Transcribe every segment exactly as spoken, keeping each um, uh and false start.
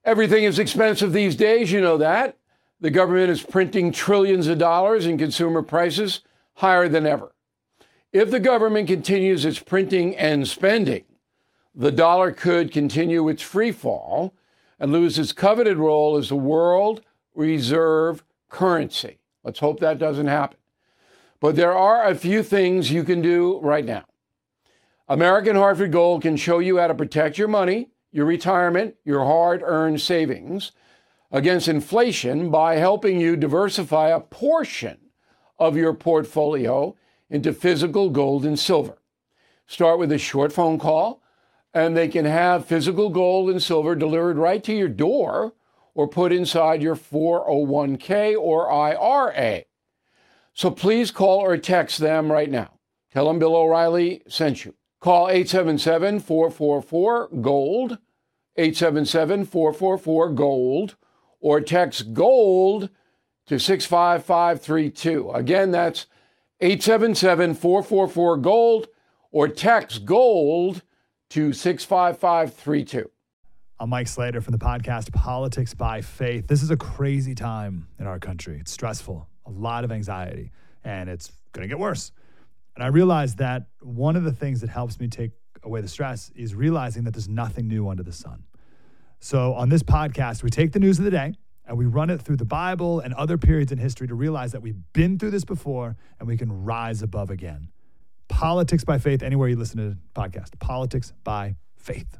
Everything is expensive these days, you know that. The government is printing trillions of dollars and consumer prices higher than ever. If the government continues its printing and spending, the dollar could continue its free fall and lose its coveted role as the world reserve currency. Let's hope that doesn't happen. But there are a few things you can do right now. American Hartford Gold can show you how to protect your money, your retirement, your hard-earned savings against inflation by helping you diversify a portion of your portfolio into physical gold and silver. Start with a short phone call, and they can have physical gold and silver delivered right to your door or put inside your four oh one k or I R A. So please call or text them right now. Tell them Bill O'Reilly sent you. Call eight seven seven, four four four, GOLD, eight seven seven, four four four, GOLD, or text GOLD to six five five three two. Again, that's eight seven seven, four four four, GOLD, or text GOLD to six five five three two. I'm Mike Slater from the podcast Politics by Faith. This is a crazy time in our country. It's stressful, a lot of anxiety, and it's going to get worse. And I realized that one of the things that helps me take away the stress is realizing that there's nothing new under the sun. So on this podcast, we take the news of the day and we run it through the Bible and other periods in history to realize that we've been through this before and we can rise above again. Politics by Faith, anywhere you listen to the podcast. Politics by Faith.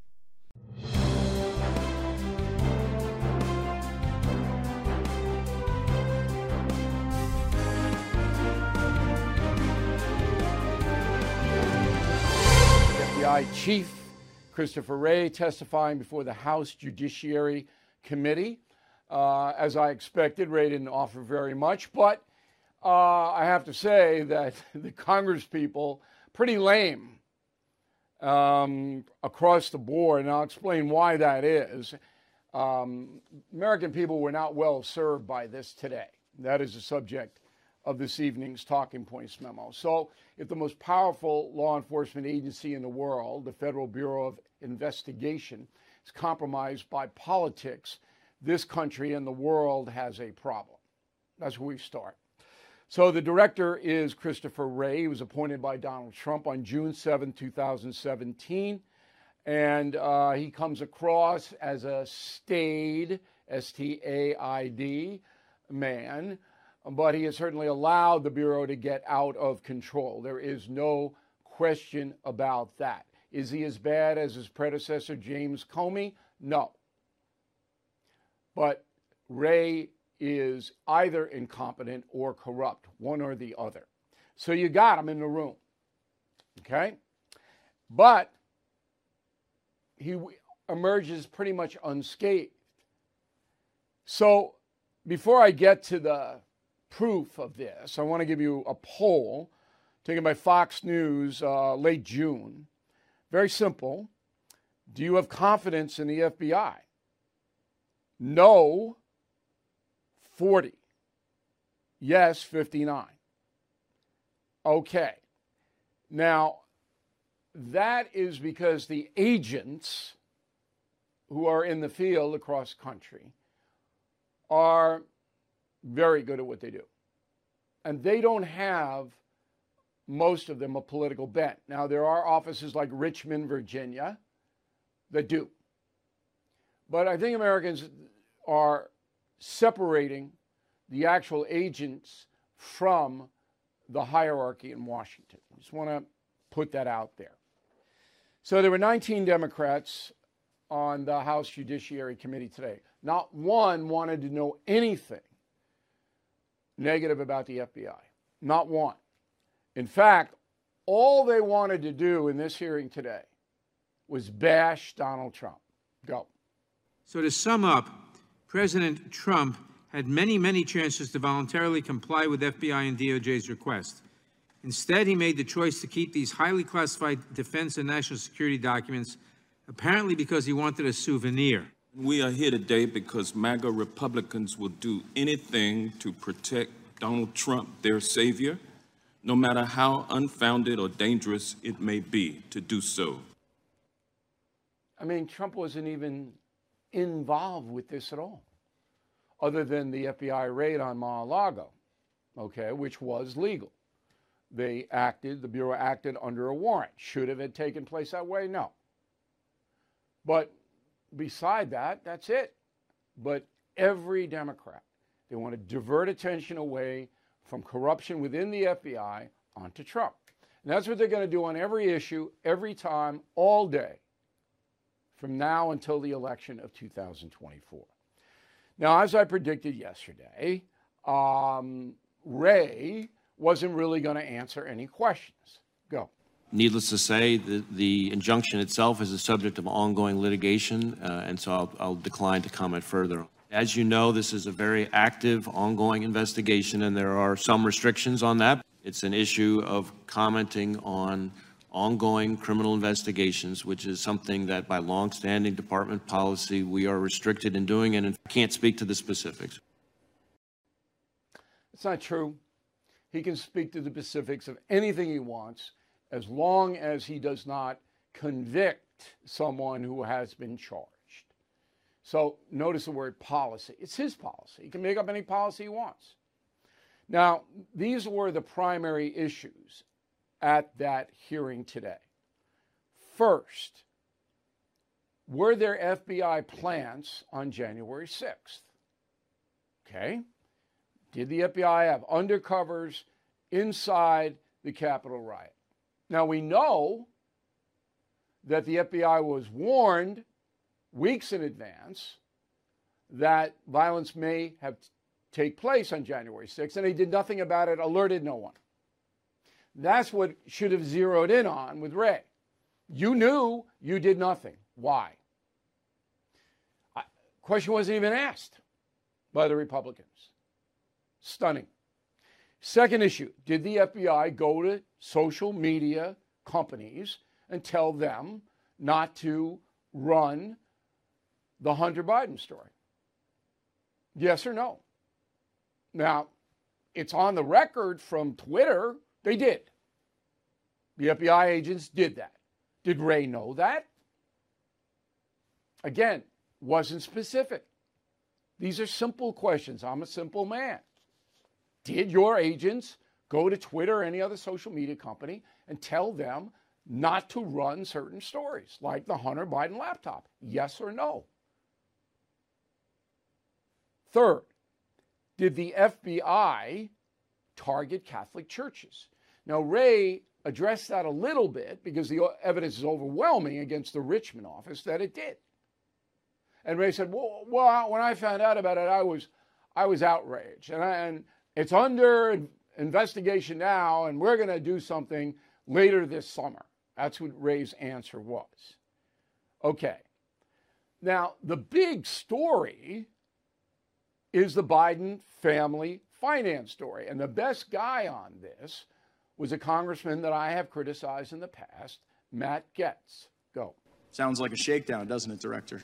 F B I Chief Christopher Wray testifying before the House Judiciary Committee. Uh, as I expected, Wray didn't offer very much, but uh, I have to say that the Congress people, pretty lame um, across the board, and I'll explain why that is. Um, American people were not well served by this today. That is the subject of this evening's Talking Points memo. So if the most powerful law enforcement agency in the world, the Federal Bureau of Investigation, is compromised by politics, this country and the world has a problem. That's where we start. So the director is Christopher Wray. He was appointed by Donald Trump on June seventh, two thousand seventeen. And uh, he comes across as a staid, S T A I D, man. But he has certainly allowed the Bureau to get out of control. There is no question about that. Is he as bad as his predecessor, James Comey? No. But Wray is either incompetent or corrupt, one or the other. So you got him in the room, okay? But he emerges pretty much unscathed. So before I get to the proof of this, I want to give you a poll taken by Fox News uh, late June. Very simple. Do you have confidence in the F B I? No, forty. Yes, fifty-nine. Okay. Now, that is because the agents who are in the field across the country are very good at what they do. And they don't have, most of them, a political bent. Now, there are offices like Richmond, Virginia, that do. But I think Americans are separating the actual agents from the hierarchy in Washington. I just want to put that out there. So there were nineteen Democrats on the House Judiciary Committee today. Not one wanted to know anything negative about the F B I. Not one. In fact, all they wanted to do in this hearing today was bash Donald Trump. Go. So to sum up, President Trump had many, many chances to voluntarily comply with F B I and D O J's request. Instead, he made the choice to keep these highly classified defense and national security documents, apparently because he wanted a souvenir. We are here today because MAGA Republicans will do anything to protect Donald Trump, their savior, no matter how unfounded or dangerous it may be to do so. I mean, Trump wasn't even involved with this at all, other than the F B I raid on Mar-a-Lago, okay, which was legal. They acted, the Bureau acted under a warrant. Should have it taken place that way? No. But beside that, that's it. But every Democrat, they want to divert attention away from corruption within the F B I onto Trump. And that's what they're going to do on every issue, every time, all day, from now until the election of two thousand twenty-four. Now, as I predicted yesterday, um, Wray wasn't really going to answer any questions. Go. Needless to say, the, the injunction itself is the subject of ongoing litigation, uh, and so I'll, I'll decline to comment further. As you know, this is a very active, ongoing investigation, and there are some restrictions on that. It's an issue of commenting on ongoing criminal investigations, which is something that by longstanding department policy we are restricted in doing, and I can't speak to the specifics. It's not true. He can speak to the specifics of anything he wants as long as he does not convict someone who has been charged. So notice the word policy. It's his policy. He can make up any policy he wants. Now, these were the primary issues at that hearing today. First, were there F B I plants on January sixth? Okay. Did the F B I have undercovers inside the Capitol riot? Now, we know that the F B I was warned weeks in advance that violence may have take place on January sixth, and they did nothing about it, alerted no one. That's what should have zeroed in on with Wray. You knew, you did nothing. Why? I, question wasn't even asked by the Republicans. Stunning. Second issue, did the F B I go to social media companies and tell them not to run the Hunter Biden story? Yes or no? Now, it's on the record from Twitter. They did. The F B I agents did that. Did Wray know that? Again, wasn't specific. These are simple questions. I'm a simple man. Did your agents go to Twitter or any other social media company and tell them not to run certain stories, like the Hunter Biden laptop? Yes or no? Third, did the F B I target Catholic churches? Now, Wray addressed that a little bit because the evidence is overwhelming against the Richmond office that it did. And Wray said, well, well when I found out about it, I was, I was outraged. And, I, and it's under investigation now, and we're going to do something later this summer. That's what Wray's answer was. Okay. Now, the big story is the Biden family finance story. And the best guy on this was a congressman that I have criticized in the past, Matt Gaetz. Go. Sounds like a shakedown, doesn't it, Director?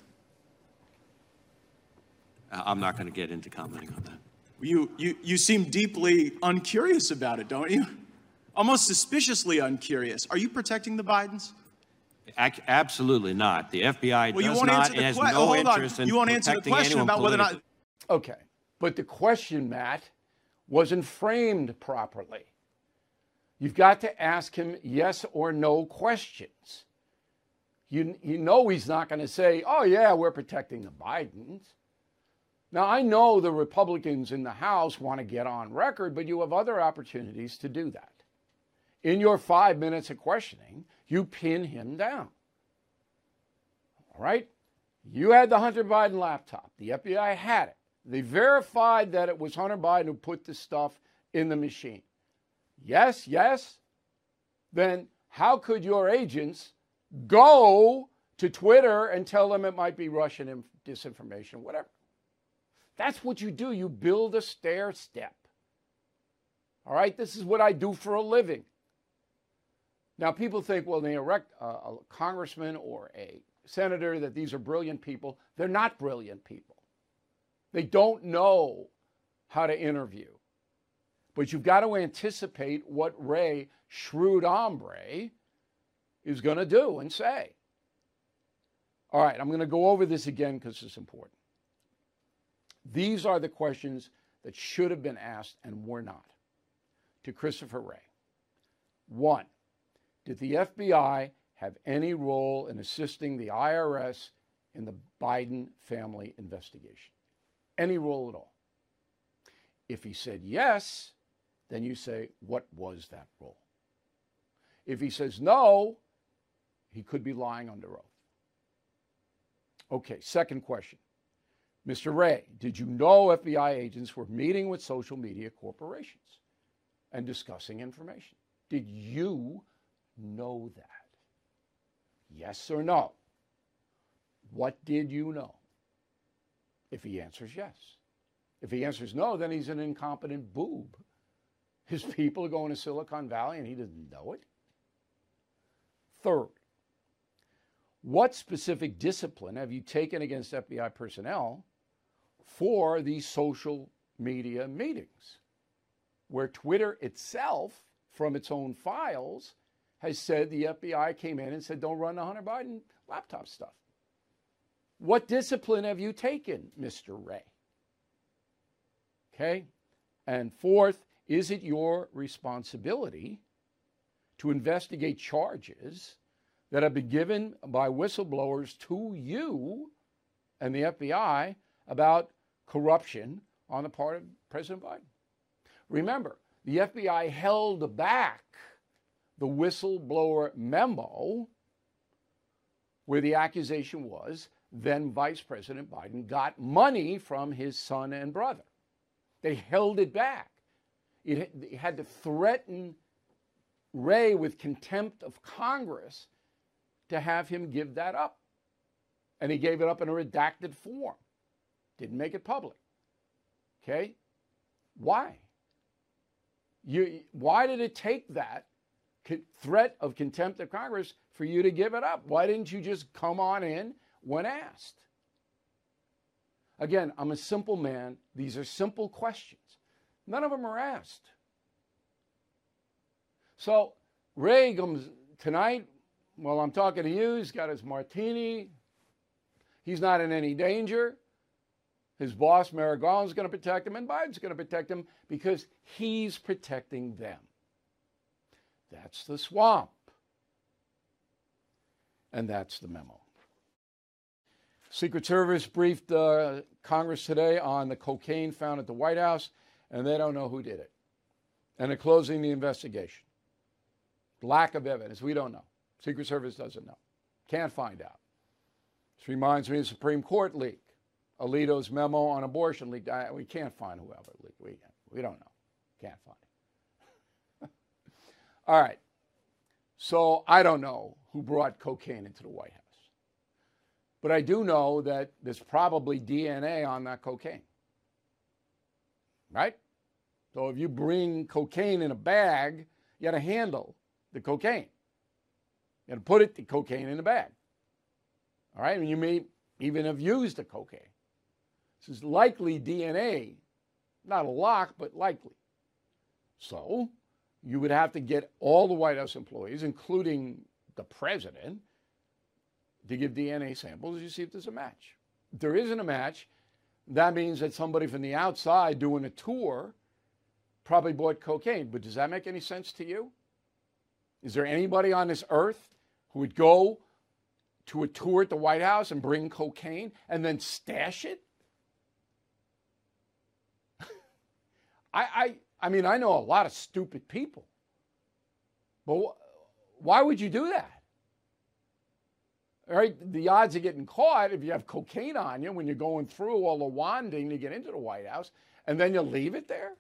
I'm not going to get into commenting on that. You, you, you seem deeply uncurious about it, don't you? Almost suspiciously uncurious. Are you protecting the Bidens? Ac- absolutely not. The F B I well, does you won't not answer the and has que- no oh, hold interest on. in You won't answer the protecting question anyone about whether or not... Okay, but the question, Matt, wasn't framed properly. You've got to ask him yes or no questions. You, you know he's not going to say, oh, yeah, we're protecting the Bidens. Now, I know the Republicans in the House want to get on record, but you have other opportunities to do that. In your five minutes of questioning, you pin him down. All right? You had the Hunter Biden laptop. The F B I had it. They verified that it was Hunter Biden who put the stuff in the machine. Yes, yes. Then how could your agents go to Twitter and tell them it might be Russian inf- disinformation, whatever? That's what you do. You build a stair step. All right? This is what I do for a living. Now, people think, well, they elect a, a congressman or a senator, that these are brilliant people. They're not brilliant people. They don't know how to interview. But you've got to anticipate what Wray, shrewd hombre, is going to do and say. All right, I'm going to go over this again because it's important. These are the questions that should have been asked and were not to Christopher Wray. One, did the F B I have any role in assisting the I R S in the Biden family investigation? Any role at all? If he said yes, then you say, what was that role? If he says no, he could be lying under oath. Okay, second question. Mister Wray, did you know F B I agents were meeting with social media corporations and discussing information? Did you know that? Yes or no? What did you know? If he answers yes. If he answers no, then he's an incompetent boob. His people are going to Silicon Valley and he doesn't know it. Third, what specific discipline have you taken against F B I personnel for these social media meetings, where Twitter itself, from its own files, has said the F B I came in and said, don't run the Hunter Biden laptop stuff? What discipline have you taken, Mister Wray? Okay. And fourth, is it your responsibility to investigate charges that have been given by whistleblowers to you and the F B I about corruption on the part of President Biden? Remember, the F B I held back the whistleblower memo where the accusation was then Vice President Biden got money from his son and brother. They held it back. It, it had to threaten Wray with contempt of Congress to have him give that up. And he gave it up in a redacted form. Didn't make it public. Okay? Why? You, why did it take that threat of contempt of Congress for you to give it up? Why didn't you just come on in when asked? Again, I'm a simple man. These are simple questions. None of them are asked. So Wray comes tonight, while I'm talking to you, he's got his martini. He's not in any danger. His boss, Merrick Garland, is going to protect him, and Biden's going to protect him because he's protecting them. That's the swamp. And that's the memo. Secret Service briefed uh, Congress today on the cocaine found at the White House, and they don't know who did it. And they're closing the investigation. Lack of evidence. We don't know. Secret Service doesn't know. Can't find out. This reminds me of the Supreme Court leak. Alito's memo on abortion leak. We can't find whoever leaked. We, we don't know. Can't find it. All right. So I don't know who brought cocaine into the White House. But I do know that there's probably D N A on that cocaine. Right? So if you bring cocaine in a bag, you got to handle the cocaine. You got to put it, the cocaine in the bag. All right? And you may even have used the cocaine. This is likely D N A. Not a lock, but likely. So you would have to get all the White House employees, including the president, to give D N A samples to see if there's a match. If there isn't a match, that means that somebody from the outside doing a tour probably bought cocaine. But does that make any sense to you? Is there anybody on this earth who would go to a tour at the White House and bring cocaine and then stash it? I, I, I mean, I know a lot of stupid people. But wh- why would you do that? All right, the odds of getting caught if you have cocaine on you when you're going through all the wanding to get into the White House, and then you leave it there?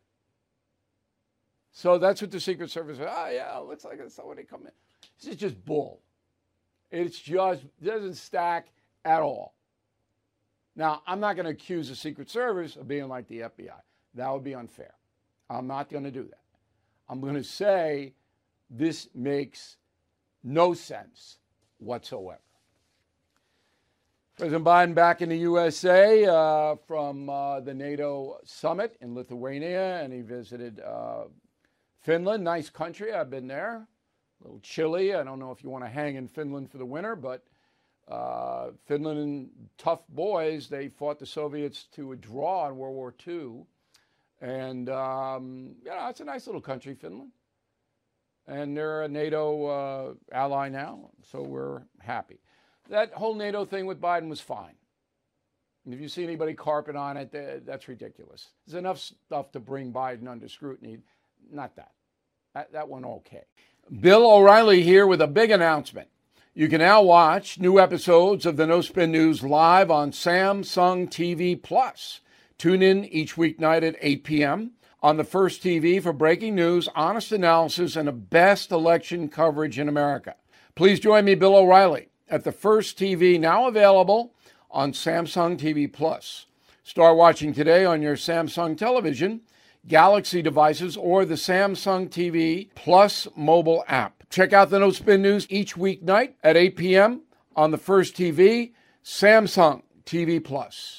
So that's what the Secret Service said. Oh, yeah, it looks like it's somebody coming in. This is just bull. It's just, it doesn't stack at all. Now, I'm not going to accuse the Secret Service of being like the F B I. That would be unfair. I'm not going to do that. I'm going to say this makes no sense whatsoever. President Biden back in the U S A uh, from uh, the NATO summit in Lithuania, and he visited uh, Finland. Nice country. I've been there. A little chilly. I don't know if you want to hang in Finland for the winter, but Uh, Finland, tough boys, they fought the Soviets to a draw in World War Two. And, um, you know, it's a nice little country, Finland. And they're a NATO uh, ally now, so we're happy. That whole NATO thing with Biden was fine. And if you see anybody carpet on it, that's ridiculous. There's enough stuff to bring Biden under scrutiny. Not that. That, that went okay. Bill O'Reilly here with a big announcement. You can now watch new episodes of the No Spin News live on Samsung T V Plus. Tune in each weeknight at eight p.m. on the First T V for breaking news, honest analysis, and the best election coverage in America. Please join me, Bill O'Reilly, at the First T V, now available on Samsung T V Plus. Start watching today on your Samsung television, Galaxy devices, or the Samsung T V Plus mobile app. Check out the No Spin News each weeknight at eight p.m. on the First T V, Samsung T V Plus.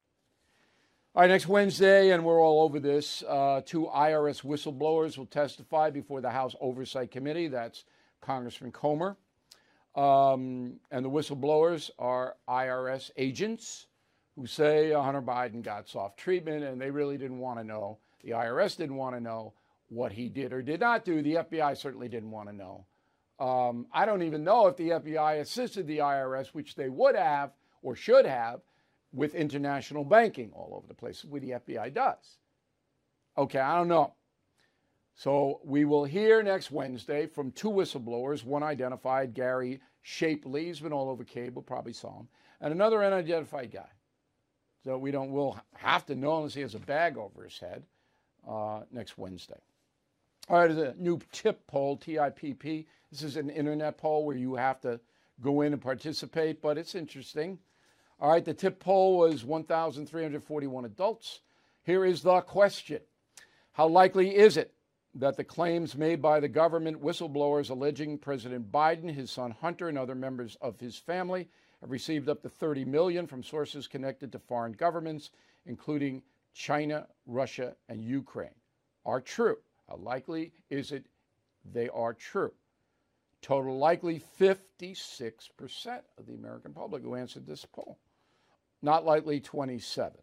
All right, next Wednesday, and we're all over this, uh, two I R S whistleblowers will testify before the House Oversight Committee. That's Congressman Comer. Um, and the whistleblowers are I R S agents who say Hunter Biden got soft treatment, and they really didn't want to know. The I R S didn't want to know what he did or did not do. The F B I certainly didn't want to know. Um, I don't even know if the F B I assisted the I R S, which they would have or should have, with international banking all over the place, where the F B I does. Okay, I don't know. So we will hear next Wednesday from two whistleblowers, one identified, Gary Shapley, he's been all over cable, probably saw him, and another unidentified guy. So we don't, we'll have to know unless he has a bag over his head uh, next Wednesday. All right, there's a new TIP poll, T I P P. This is an internet poll where you have to go in and participate, but it's interesting. All right, the TIP poll was one thousand three hundred forty-one adults. Here is the question. How likely is it that the claims made by the government whistleblowers alleging President Biden, his son Hunter, and other members of his family have received up to thirty million dollars from sources connected to foreign governments, including China, Russia, and Ukraine, are true? How likely is it they are true? Total likely, fifty-six percent of the American public who answered this poll. Not likely, twenty-seven.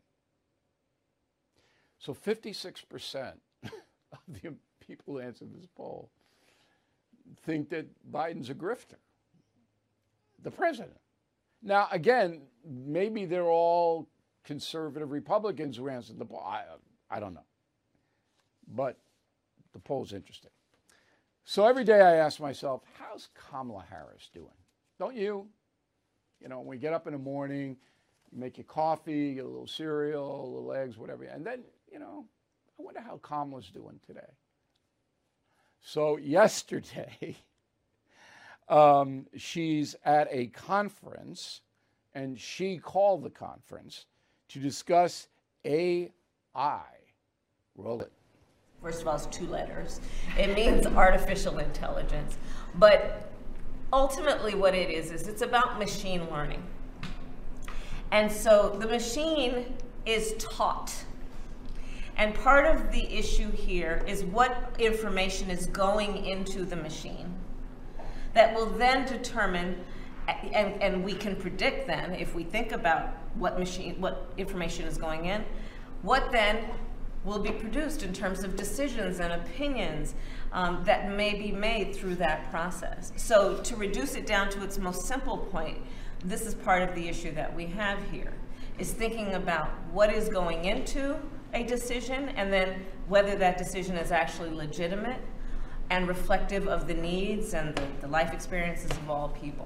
So fifty-six percent of the people who answered this poll think that Biden's a grifter, the president. Now, again, maybe they're all conservative Republicans who answered the poll. I, I don't know. But the poll's interesting. So every day I ask myself, how's Kamala Harris doing? Don't you? You know, when we get up in the morning, you make your coffee, get a little cereal, a little eggs, whatever. And then, you know, I wonder how Kamala's doing today. So yesterday, um, she's at a conference, and she called the conference to discuss A I. Roll it. First of all, it's two letters. It means artificial intelligence. But ultimately what it is, is it's about machine learning. And so the machine is taught. And part of the issue here is what information is going into the machine that will then determine, and, and we can predict then, if we think about what machine, what information is going in, what then will be produced in terms of decisions and opinions um, that may be made through that process. So to reduce it down to its most simple point, this is part of the issue that we have here, is thinking about what is going into a decision and then whether that decision is actually legitimate and reflective of the needs and the, the life experiences of all people.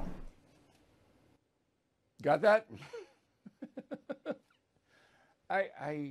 Got that? I, I,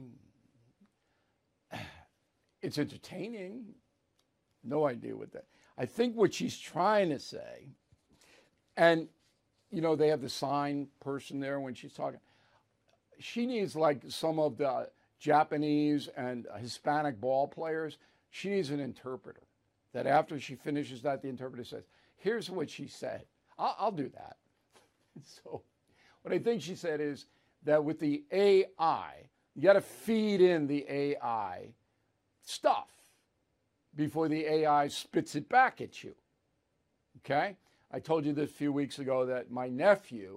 it's entertaining. No idea what that. I think what she's trying to say, and you know, they have the sign person there when she's talking. She needs, like some of the Japanese and Hispanic ball players, she needs an interpreter. That after she finishes that, the interpreter says, here's what she said. I'll, I'll do that. So what I think she said is that with the A I, you got to feed in the A I stuff before the A I spits it back at you. Okay? I told you this a few weeks ago that my nephew,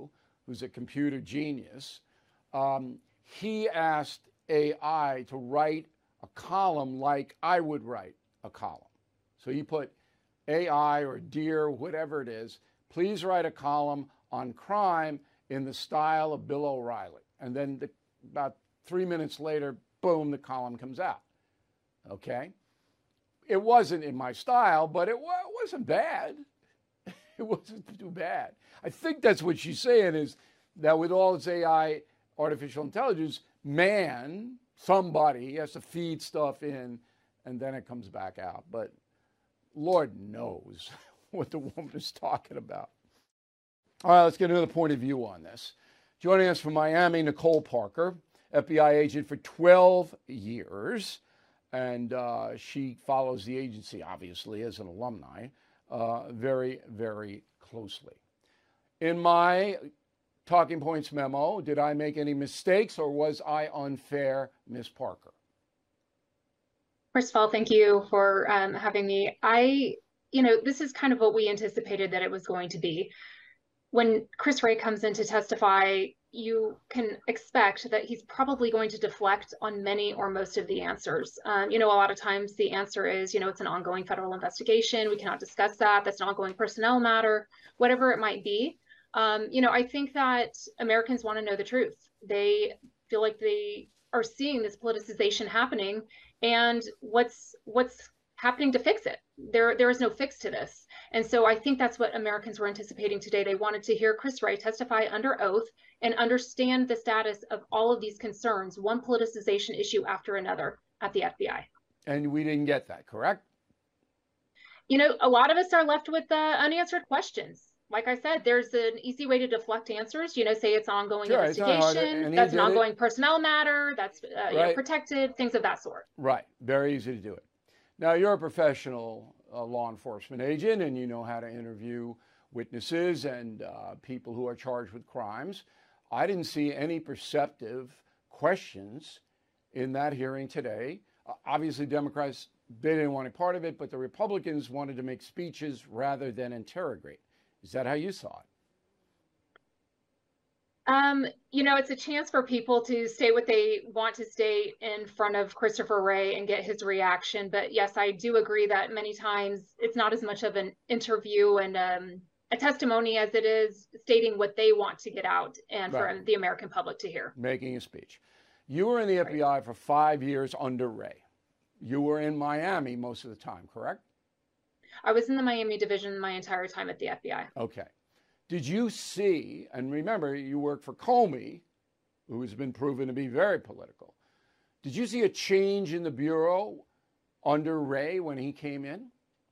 who's a computer genius, um, he asked A I to write a column like I would write a column. So he put A I or Dear, whatever it is, please write a column on crime in the style of Bill O'Reilly. And then the, about three minutes later, boom, the column comes out. Okay? It wasn't in my style, but it wa- wasn't bad. It wasn't too bad. I think that's what she's saying, is that with all this A I, artificial intelligence, man, somebody has to feed stuff in, and then it comes back out. But Lord knows what the woman is talking about. All right, let's get another point of view on this. Joining us from Miami, Nicole Parker, F B I agent for twelve years. And uh, she follows the agency, obviously, as an alumni, uh, very, very closely. In my talking points memo, did I make any mistakes, or was I unfair, Miz Parker? First of all, thank you for um, having me. I, you know, this is kind of what we anticipated that it was going to be. When Chris Wray comes in to testify, you can expect that he's probably going to deflect on many or most of the answers. Um, you know, a lot of times the answer is, you know, it's an ongoing federal investigation. We cannot discuss that. That's an ongoing personnel matter, whatever it might be. Um, you know, I think that Americans want to know the truth. They feel like they are seeing this politicization happening, and what's what's happening to fix it. There, there is no fix to this. And so I think that's what Americans were anticipating today. They wanted to hear Chris Wray testify under oath and understand the status of all of these concerns, one politicization issue after another at the F B I. And we didn't get that, correct? You know, a lot of us are left with uh, unanswered questions. Like I said, there's an easy way to deflect answers. You know, say it's ongoing sure, investigation, it's that's an ongoing it. personnel matter, that's uh, right. you know, protected, things of that sort. Right, very easy to do it. Now, you're a professional uh, law enforcement agent, and you know how to interview witnesses and uh, people who are charged with crimes. I didn't see any perceptive questions in that hearing today. Uh, obviously, Democrats, they didn't want any part of it, but the Republicans wanted to make speeches rather than interrogate. Is that how you saw it? Um, you know, it's a chance for people to say what they want to state in front of Christopher Wray and get his reaction. But yes, I do agree that many times it's not as much of an interview and um, a testimony as it is stating what they want to get out and right. for the American public to hear. Making a speech. You were in the F B I right. for five years under Wray. You were in Miami most of the time, correct? I was in the Miami division my entire time at the F B I. Okay. Did you see, and remember, you worked for Comey, who has been proven to be very political. Did you see a change in the Bureau under Wray when he came in?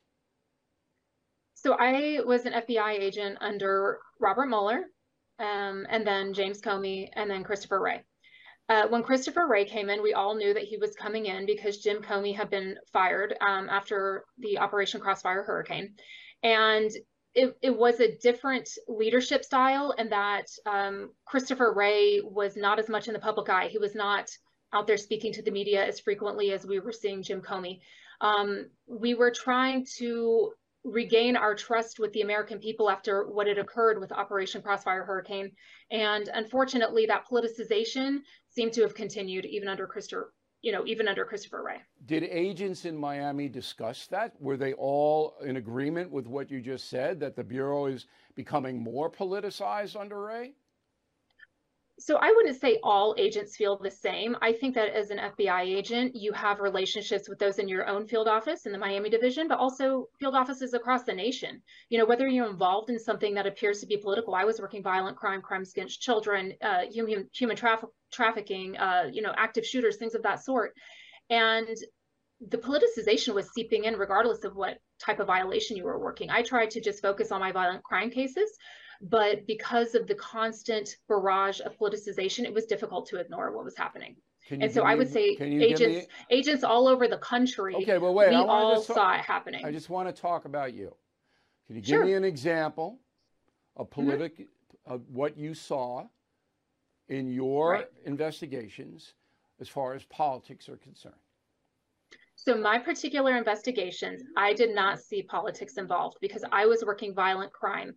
So I was an F B I agent under Robert Mueller, um, and then James Comey, and then Christopher Wray. Uh, when Christopher Wray came in, we all knew that he was coming in because Jim Comey had been fired um, after the Operation Crossfire Hurricane. And It, it was a different leadership style, and that um, Christopher Wray was not as much in the public eye. He was not out there speaking to the media as frequently as we were seeing Jim Comey. Um, we were trying to regain our trust with the American people after what had occurred with Operation Crossfire Hurricane. And unfortunately, that politicization seemed to have continued even under Christopher you know, even under Christopher Wray. Did agents in Miami discuss that? Were they all in agreement with what you just said, that the Bureau is becoming more politicized under Wray? So I wouldn't say all agents feel the same. I think that as an F B I agent, you have relationships with those in your own field office in the Miami division, but also field offices across the nation. You know, whether you're involved in something that appears to be political. I was working violent crime, crimes against children, uh, human, human traffic, trafficking, uh, you know, active shooters, things of that sort. And the politicization was seeping in regardless of what type of violation you were working. I tried to just focus on my violent crime cases, but because of the constant barrage of politicization, it was difficult to ignore what was happening. And so I would say agents, agents all over the country, okay, but wait, we I all just, saw it happening. I just want to talk about you. Can you give Sure. me an example of politic, Mm-hmm. of what you saw in your Right. investigations as far as politics are concerned? So my particular investigations, I did not see politics involved because I was working violent crime.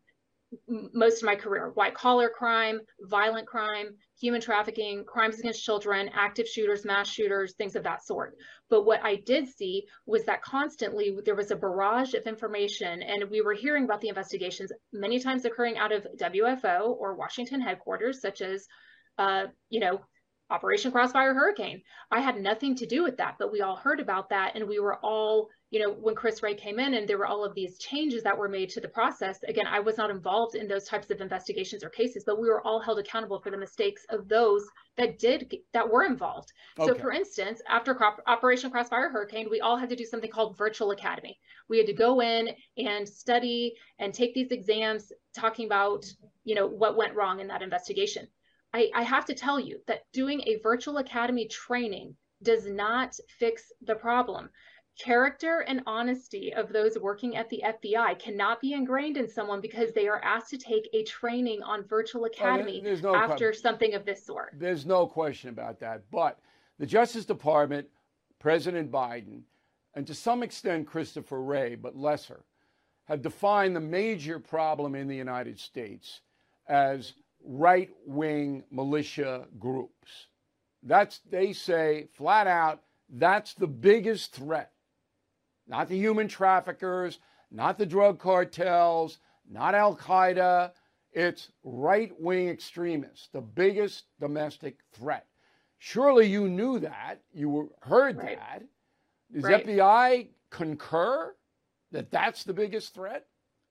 most of my career: white collar crime, violent crime, human trafficking, crimes against children, active shooters, mass shooters, things of that sort. But what I did see was that constantly there was a barrage of information, and we were hearing about the investigations many times occurring out of W F O or Washington headquarters, such as, uh, you know, Operation Crossfire Hurricane. I had nothing to do with that, but we all heard about that, and we were all, you know, when Chris Wray came in and there were all of these changes that were made to the process. Again, I was not involved in those types of investigations or cases, but we were all held accountable for the mistakes of those that did, that were involved. Okay. So for instance, after Operation Crossfire Hurricane, we all had to do something called Virtual Academy. We had to go in and study and take these exams talking about, you know, what went wrong in that investigation. I, I have to tell you that doing a virtual academy training does not fix the problem. Character and honesty of those working at the F B I cannot be ingrained in someone because they are asked to take a training on virtual academy oh, no after question. something of this sort. There's no question about that. But the Justice Department, President Biden, and to some extent Christopher Wray, but lesser, have defined the major problem in the United States as right-wing militia groups. That's, they say flat out, that's the biggest threat. Not the human traffickers, not the drug cartels, not Al-Qaeda. It's right-wing extremists, the biggest domestic threat. Surely you knew that. You heard right. that. Does right. F B I concur that that's the biggest threat?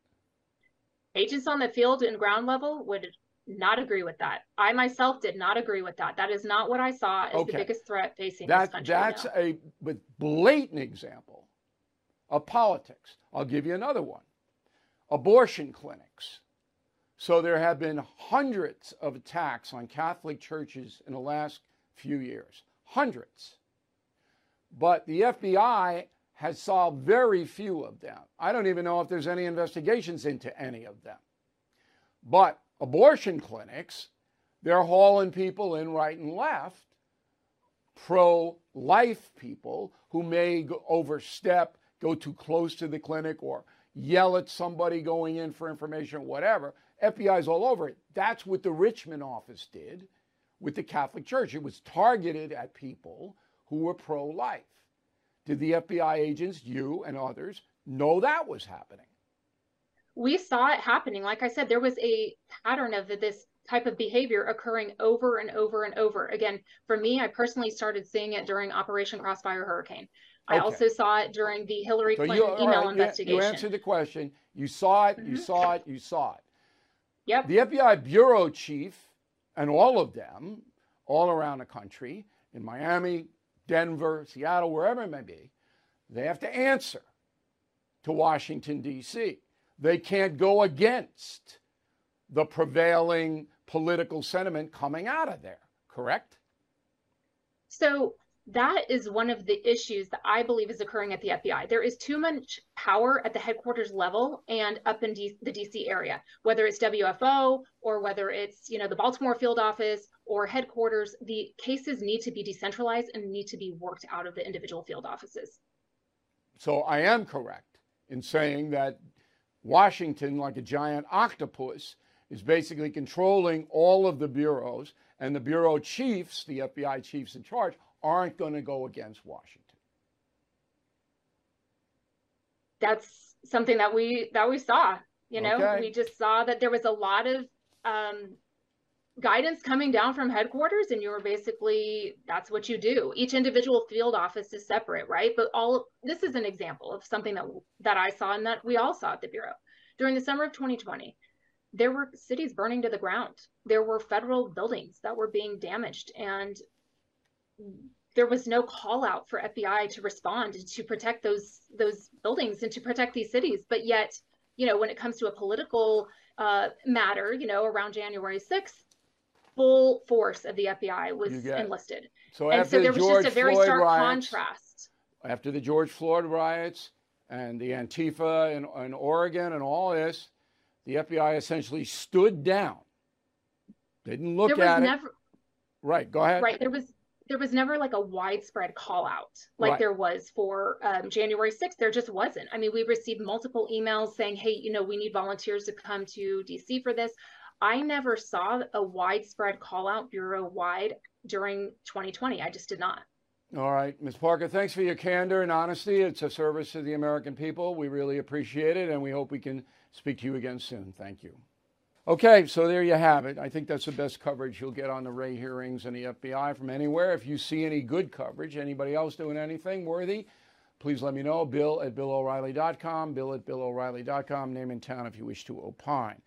Agents on the field and ground level would not agree with that. I myself did not agree with that. That is not what I saw as okay. the biggest threat facing that, this country. That's now. a but blatant example of politics. I'll give you another one. Abortion clinics. So there have been hundreds of attacks on Catholic churches in the last few years. Hundreds. But the F B I has solved very few of them. I don't even know if there's any investigations into any of them. But abortion clinics, they're hauling people in right and left, pro-life people who may go overstep, go too close to the clinic, or yell at somebody going in for information or whatever. F B I's all over it. That's what the Richmond office did with the Catholic Church. It was targeted at people who were pro-life. Did the F B I agents, you and others, know that was happening? We saw it happening. Like I said, there was a pattern of this type of behavior occurring over and over and over. Again, for me, I personally started seeing it during Operation Crossfire Hurricane. I okay. also saw it during the Hillary Clinton so you, email right, investigation. You answered the question. You saw it, mm-hmm. you saw it, you saw it. Yep. The F B I bureau chief, and all of them, all around the country, in Miami, Denver, Seattle, wherever it may be, they have to answer to Washington, D C They can't go against the prevailing political sentiment coming out of there, correct? So that is one of the issues that I believe is occurring at the F B I. There is too much power at the headquarters level and up in D- the D C area, whether it's W F O or whether it's, you know, the Baltimore field office or headquarters. The cases need to be decentralized and need to be worked out of the individual field offices. So I am correct in saying that Washington, like a giant octopus, is basically controlling all of the bureaus, and the bureau chiefs, the F B I chiefs in charge, aren't going to go against Washington. That's something that we that we saw. You know, okay. we just saw that there was a lot of um, guidance coming down from headquarters, and you were basically, that's what you do. Each individual field office is separate, right? But all this is an example of something that that I saw and that we all saw at the Bureau. During the summer of twenty twenty, there were cities burning to the ground. There were federal buildings that were being damaged, and there was no call out for F B I to respond to protect those those buildings and to protect these cities. But yet, you know, when it comes to a political uh, matter, you know, around January sixth, full force of the F B I was enlisted. So and after so there the was George just a very Floyd stark riots, contrast. After the George Floyd riots and the Antifa in, in Oregon and all this, the F B I essentially stood down. They didn't look there was at never, it. Right, go ahead. Right, there was there was never like a widespread call out like Right. there was for um, January sixth. There just wasn't. I mean, we received multiple emails saying, hey, you know, we need volunteers to come to D C for this. I never saw a widespread call out bureau wide during twenty twenty. I just did not. All right, Miz Parker, thanks for your candor and honesty. It's a service to the American people. We really appreciate it, and we hope we can speak to you again soon. Thank you. Okay, so there you have it. I think that's the best coverage you'll get on the Wray hearings and the F B I from anywhere. If you see any good coverage, anybody else doing anything worthy, please let me know. Bill at Bill O'Reilly dot com, Bill at Bill O'Reilly dot com, name and town if you wish to opine.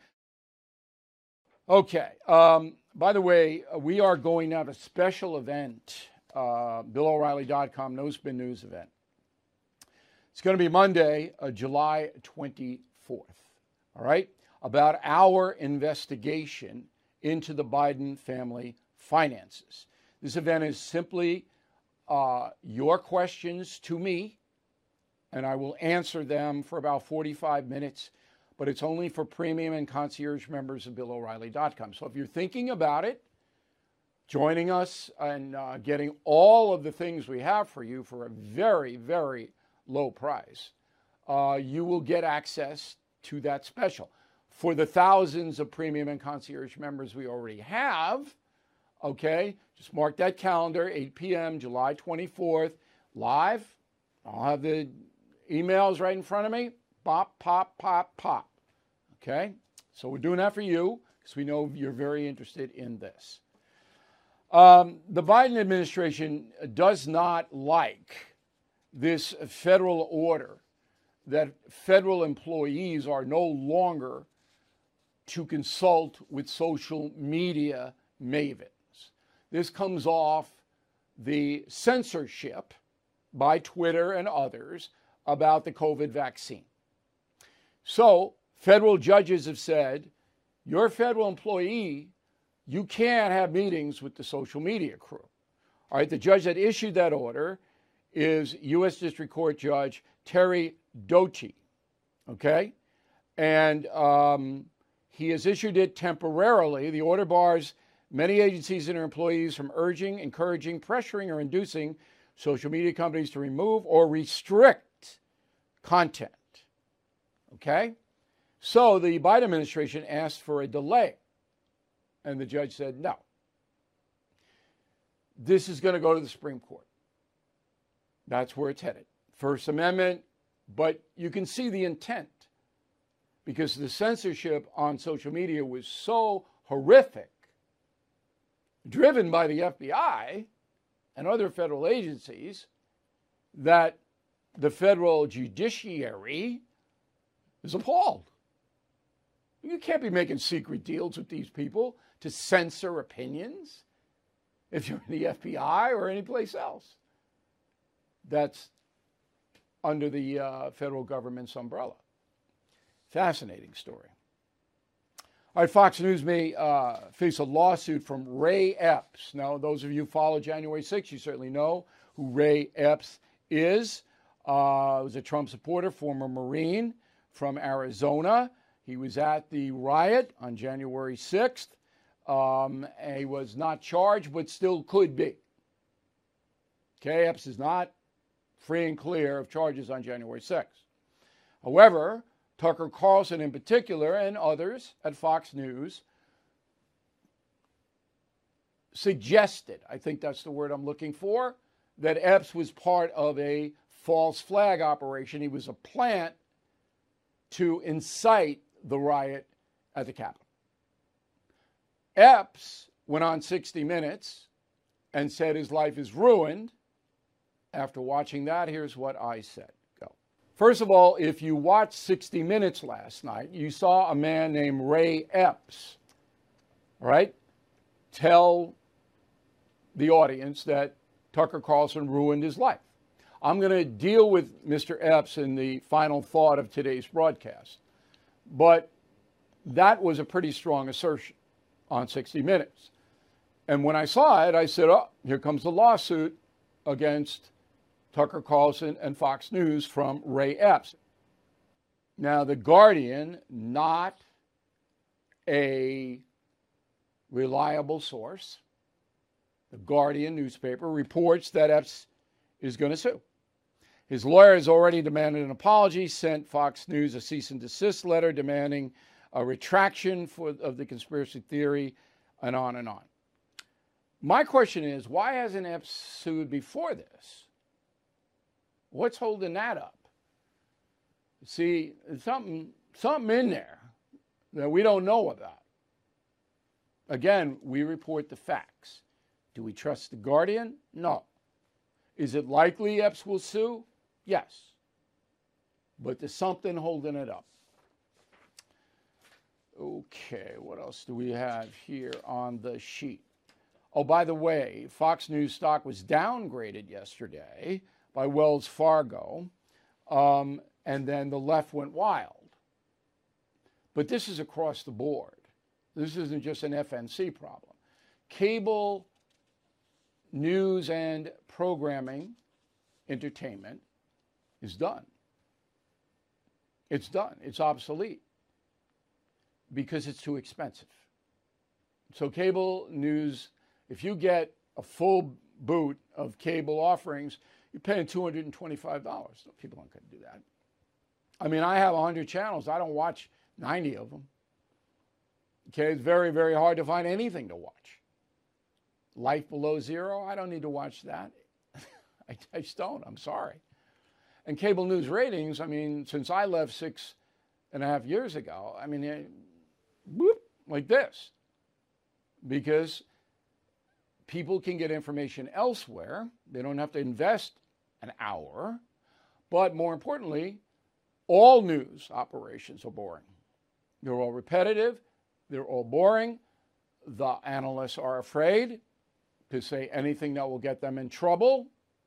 Okay, um, by the way, we are going to have a special event, uh, Bill O'Reilly dot com No Spin News event. It's going to be Monday, uh, July twenty-fourth, all right? About our investigation into the Biden family finances. This event is simply uh, your questions to me, and I will answer them for about forty-five minutes, but it's only for premium and concierge members of Bill O'Reilly dot com. So if you're thinking about it, joining us and uh, getting all of the things we have for you for a very, very low price, uh, you will get access to that special. For the thousands of premium and concierge members we already have, okay, just mark that calendar, eight p.m., July twenty-fourth, live. I'll have the emails right in front of me. Pop, pop, pop, pop. Okay? So we're doing that for you because we know you're very interested in this. Um, the Biden administration does not like this federal order that federal employees are no longer to consult with social media mavens. This comes off the censorship by Twitter and others about the COVID vaccine. So federal judges have said, you're a federal employee, you can't have meetings with the social media crew. All right, the judge that issued that order is U S District Court Judge Terry Douchy, okay? And um, he has issued it temporarily. The order bars many agencies and their employees from urging, encouraging, pressuring, or inducing social media companies to remove or restrict content. Okay? So the Biden administration asked for a delay, and the judge said no. This is going to go to the Supreme Court. That's where it's headed. First Amendment, but you can see the intent, because the censorship on social media was so horrific, driven by the F B I and other federal agencies, that the federal judiciary is appalled. You can't be making secret deals with these people to censor opinions if you're in the F B I or anyplace else that's under the uh, federal government's umbrella. Fascinating story. All right, Fox News may uh, face a lawsuit from Ray Epps. Now, those of you who follow January sixth, you certainly know who Ray Epps is. Uh, was a Trump supporter, former Marine from Arizona. He was at the riot on January sixth. Um, he was not charged, but still could be. Okay, Epps is not free and clear of charges on January sixth. However, Tucker Carlson in particular and others at Fox News suggested, I think that's the word I'm looking for, that Epps was part of a false flag operation. He was a plant to incite the riot at the Capitol. Epps went on sixty minutes and said his life is ruined. After watching that, here's what I said. Go. First of all, if you watched sixty minutes last night, you saw a man named Ray Epps, all right, tell the audience that Tucker Carlson ruined his life. I'm going to deal with Mister Epps in the final thought of today's broadcast. But that was a pretty strong assertion on sixty minutes. And when I saw it, I said, oh, here comes the lawsuit against Tucker Carlson and Fox News from Ray Epps. Now, The Guardian, not a reliable source, the Guardian newspaper, reports that Epps is going to sue. His lawyer has already demanded an apology, sent Fox News a cease and desist letter demanding a retraction for, of the conspiracy theory, and on and on. My question is, why hasn't Epps sued before this? What's holding that up? See, there's something, something in there that we don't know about. Again, we report the facts. Do we trust the Guardian? No. Is it likely Epps will sue? Yes. But there's something holding it up. Okay, what else do we have here on the sheet? Oh, by the way, Fox News stock was downgraded yesterday by Wells Fargo, um, and then the left went wild. But this is across the board. This isn't just an F N C problem. Cable news and programming, entertainment, is done. It's done. It's obsolete because it's too expensive. So cable news, if you get a full boot of cable offerings, you're paying two hundred twenty-five dollars. People aren't going to do that. I mean, I have one hundred channels. I don't watch ninety of them. Okay, it's very, very hard to find anything to watch. Life Below Zero, I don't need to watch that. I, I just don't. I'm sorry. And cable news ratings, I mean, since I left six and a half years ago, I mean, it, whoop, like this. Because people can get information elsewhere. They don't have to invest an hour. But more importantly, all news operations are boring. They're all repetitive. They're all boring. The analysts are afraid to say anything that will get them in trouble.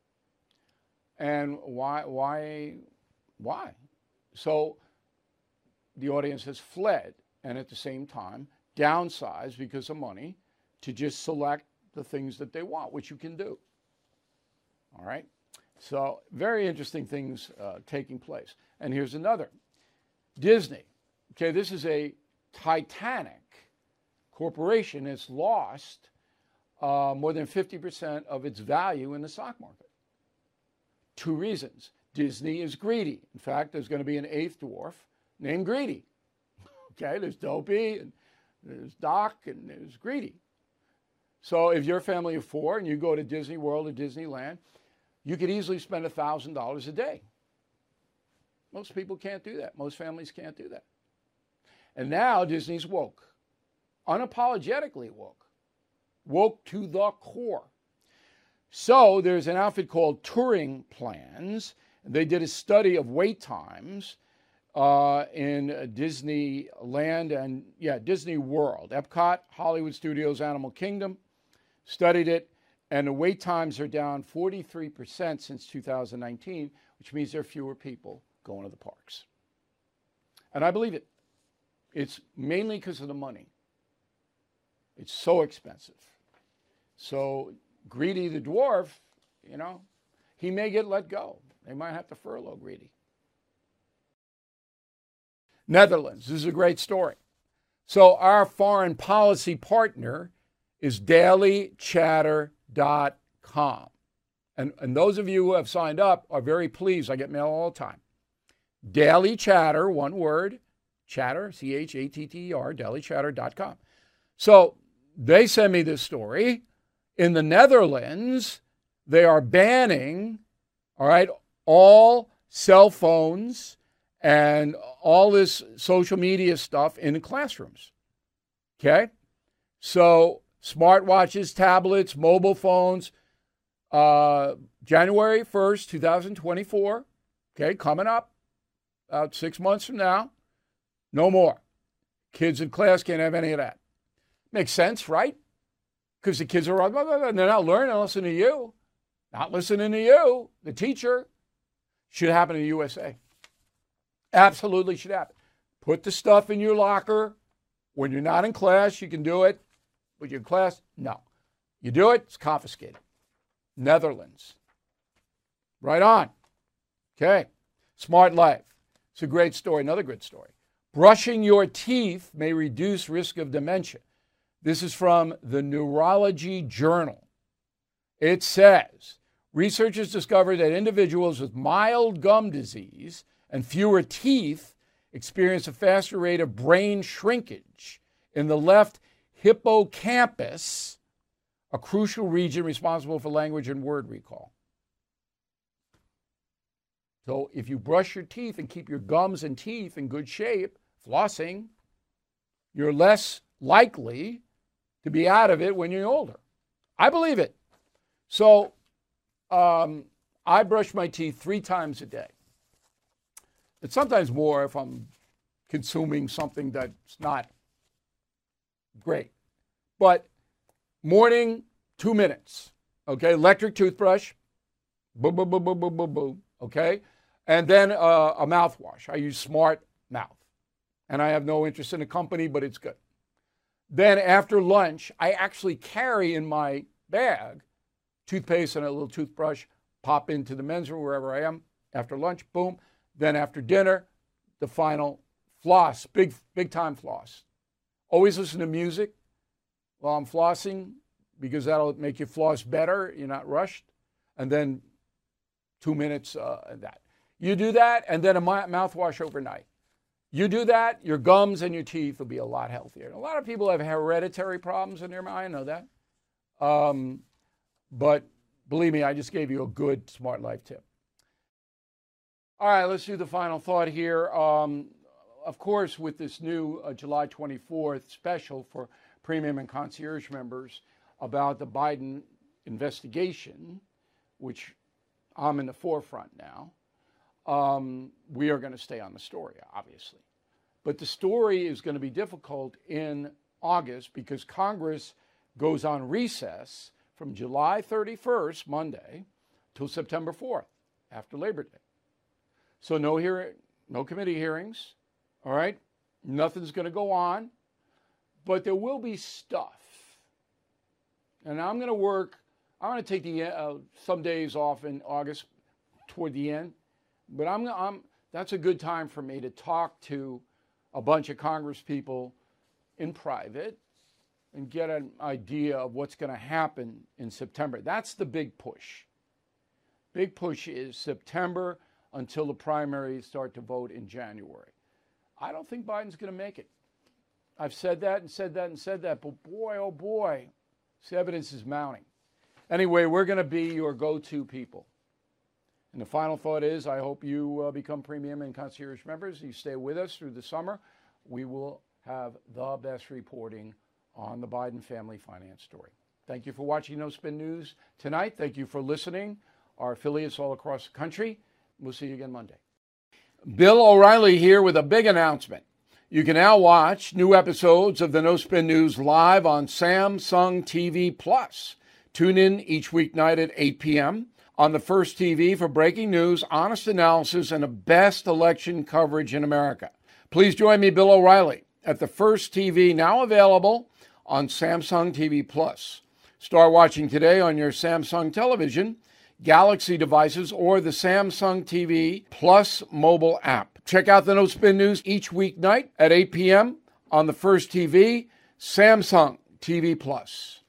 And why, why, why? So the audience has fled and at the same time downsized because of money to just select the things that they want, which you can do. All right? So very interesting things uh, taking place. And here's another. Disney. Okay, this is a Titanic corporation. It's lost uh, more than fifty percent of its value in the stock market. Two reasons. Disney is greedy. In fact, there's going to be an eighth dwarf named Greedy. Okay, there's Dopey, and there's Doc, and there's Greedy. So if you're a family of four and you go to Disney World or Disneyland, you could easily spend one thousand dollars a day. Most people can't do that. Most families can't do that. And now Disney's woke. Unapologetically woke. Woke to the core. So there's an outfit called Turing Plans. They did a study of wait times uh, in Disneyland and, yeah, Disney World. Epcot, Hollywood Studios, Animal Kingdom studied it, and the wait times are down forty-three percent since two thousand nineteen, which means there are fewer people going to the parks. And I believe it. It's mainly because of the money. It's so expensive. So Greedy the dwarf, you know, he may get let go. They might have to furlough Greedy. Netherlands. This is a great story. So our foreign policy partner is daily chatter dot com. And, and those of you who have signed up are very pleased. I get mail all the time. Daily Chatter, one word, chatter, C H A T T E R, daily chatter dot com. So they send me this story. In the Netherlands, they are banning, all right, all cell phones and all this social media stuff in the classrooms. Okay? So smartwatches, tablets, mobile phones, uh, January first, twenty twenty-four, okay, coming up, about six months from now, no more. Kids in class can't have any of that. Makes sense, right? Because the kids are, blah, blah, blah, and they're not learning, listening to you. Not listening to you, the teacher. Should happen in the U S A. Absolutely should happen. Put the stuff in your locker. When you're not in class, you can do it. When you're in class, no. You do it, it's confiscated. Netherlands. Right on. Okay. Smart Life. It's a great story. Another good story. Brushing your teeth may reduce risk of dementia. This is from the Neurology Journal. It says, researchers discovered that individuals with mild gum disease and fewer teeth experience a faster rate of brain shrinkage in the left hippocampus, a crucial region responsible for language and word recall. So if you brush your teeth and keep your gums and teeth in good shape, flossing, you're less likely to be out of it when you're older. I believe it. So um, I brush my teeth three times a day. And sometimes more if I'm consuming something that's not great. But morning, two minutes. Okay, electric toothbrush. Boom, boom, boom, boom, boom, boom, boom. Okay, and then uh, a mouthwash. I use Smart Mouth. And I have no interest in the company, but it's good. Then after lunch, I actually carry in my bag toothpaste and a little toothbrush, pop into the men's room wherever I am. After lunch, boom. Then after dinner, the final floss, big, big time floss. Always listen to music while I'm flossing because that'll make you floss better. You're not rushed. And then two minutes uh, that. You do that, and then a mouthwash overnight. You do that, your gums and your teeth will be a lot healthier. A lot of people have hereditary problems in their mind. I know that. Um, but believe me, I just gave you a good Smart Life tip. All right, let's do the final thought here. Um, of course, with this new uh, July twenty-fourth special for premium and concierge members about the Biden investigation, which I'm in the forefront now, um, we are going to stay on the story, obviously. But the story is going to be difficult in August because Congress goes on recess from July thirty-first, Monday, till September fourth, after Labor Day. So no hearing, no committee hearings, all right? Nothing's going to go on, but there will be stuff. And I'm going to work, I'm going to take the uh, some days off in August toward the end, but I'm, I'm that's a good time for me to talk to a bunch of Congress people in private and get an idea of what's going to happen in September. That's the big push. Big push is September until the primaries start to vote in January. I don't think Biden's going to make it. I've said that and said that and said that, but boy, oh boy, this evidence is mounting. Anyway, we're going to be your go-to people. And the final thought is, I hope you uh, become premium and concierge members. You stay with us through the summer. We will have the best reporting on the Biden family finance story. Thank you for watching No Spin News tonight. Thank you for listening. Our affiliates all across the country. We'll see you again Monday. Bill O'Reilly here with a big announcement. You can now watch new episodes of the No Spin News live on Samsung T V Plus. Tune in each weeknight at eight p.m. on the First T V for breaking news, honest analysis, and the best election coverage in America. Please join me, Bill O'Reilly, at the First T V, now available on Samsung T V Plus. Start watching today on your Samsung television, Galaxy devices, or the Samsung T V Plus mobile app. Check out the No Spin News each weeknight at eight p.m. on the First T V, Samsung T V Plus.